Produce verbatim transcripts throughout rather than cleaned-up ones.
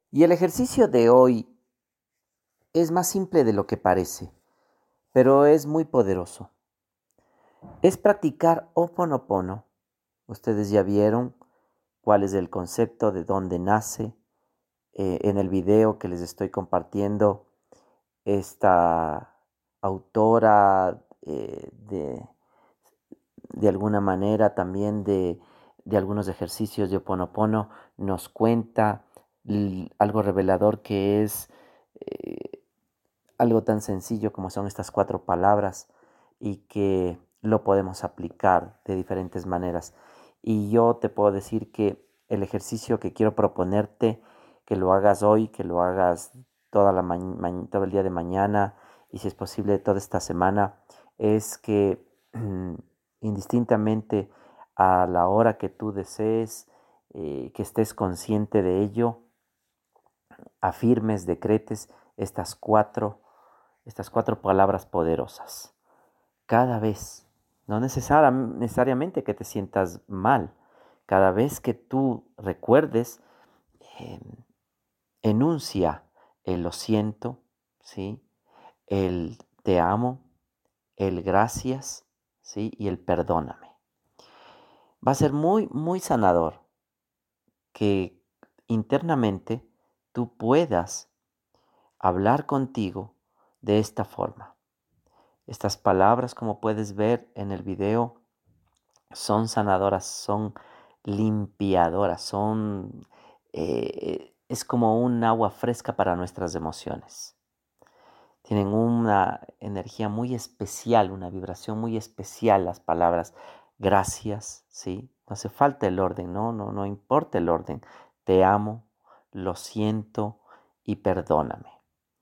Y el ejercicio de hoy es más simple de lo que parece, pero es muy poderoso. Es practicar Ho'oponopono. Ustedes ya vieron cuál es el concepto, de dónde nace. Eh, en el video que les estoy compartiendo, esta autora eh, de, de alguna manera también de, de algunos ejercicios de Ho'oponopono nos cuenta l- algo revelador que es eh, algo tan sencillo como son estas cuatro palabras y que lo podemos aplicar de diferentes maneras. Y yo te puedo decir que el ejercicio que quiero proponerte, que lo hagas hoy, que lo hagas toda la ma- ma- todo el día de mañana y si es posible toda esta semana, es que indistintamente a la hora que tú desees, eh, que estés consciente de ello, afirmes, decretes estas cuatro, estas cuatro palabras poderosas. Cada vez, no necesari- necesariamente que te sientas mal, cada vez que tú recuerdes, eh, enuncia el lo siento, ¿sí? El te amo, el gracias, ¿sí? Y el perdóname. Va a ser muy, muy sanador que internamente tú puedas hablar contigo de esta forma. Estas palabras, como puedes ver en el video, son sanadoras, son limpiadoras, son... eh, es como un agua fresca para nuestras emociones. Tienen una energía muy especial, una vibración muy especial las palabras. Gracias, ¿sí? No hace falta el orden, no, no, no importa el orden. Te amo, lo siento y perdóname.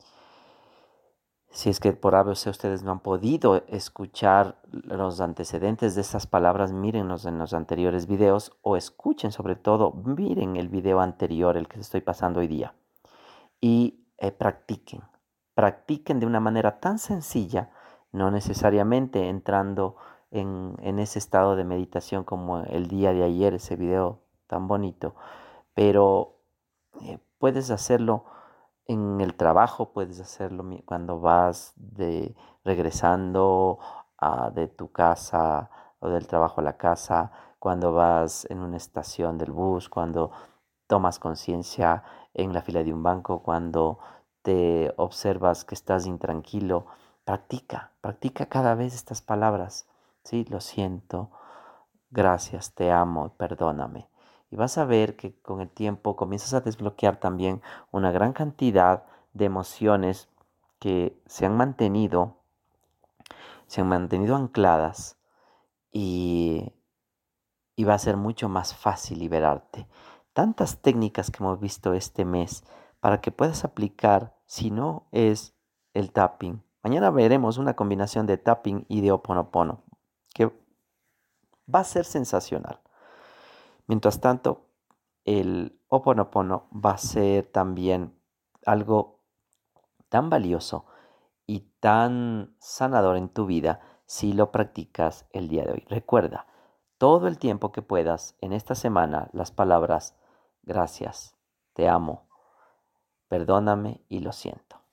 Si es que por A B C ustedes no han podido escuchar los antecedentes de esas palabras, mírenlos en los anteriores videos o escuchen sobre todo, miren el video anterior, el que les estoy pasando hoy día, y eh, practiquen. Practiquen de una manera tan sencilla, no necesariamente entrando en, en ese estado de meditación como el día de ayer, ese video tan bonito, pero eh, puedes hacerlo en el trabajo, puedes hacerlo mi- cuando vas de regresando a- de tu casa o del trabajo a la casa, cuando vas en una estación del bus, cuando tomas conciencia en la fila de un banco, cuando te observas que estás intranquilo. Practica, practica cada vez estas palabras. Sí, lo siento, gracias, te amo, perdóname. Y vas a ver que con el tiempo comienzas a desbloquear también una gran cantidad de emociones que se han mantenido, se han mantenido ancladas y, y va a ser mucho más fácil liberarte. Tantas técnicas que hemos visto este mes para que puedas aplicar, si no es el tapping. Mañana veremos una combinación de tapping y de Ho'oponopono que va a ser sensacional. Mientras tanto, el Ho'oponopono va a ser también algo tan valioso y tan sanador en tu vida si lo practicas el día de hoy. Recuerda, todo el tiempo que puedas en esta semana las palabras gracias, te amo, perdóname y lo siento.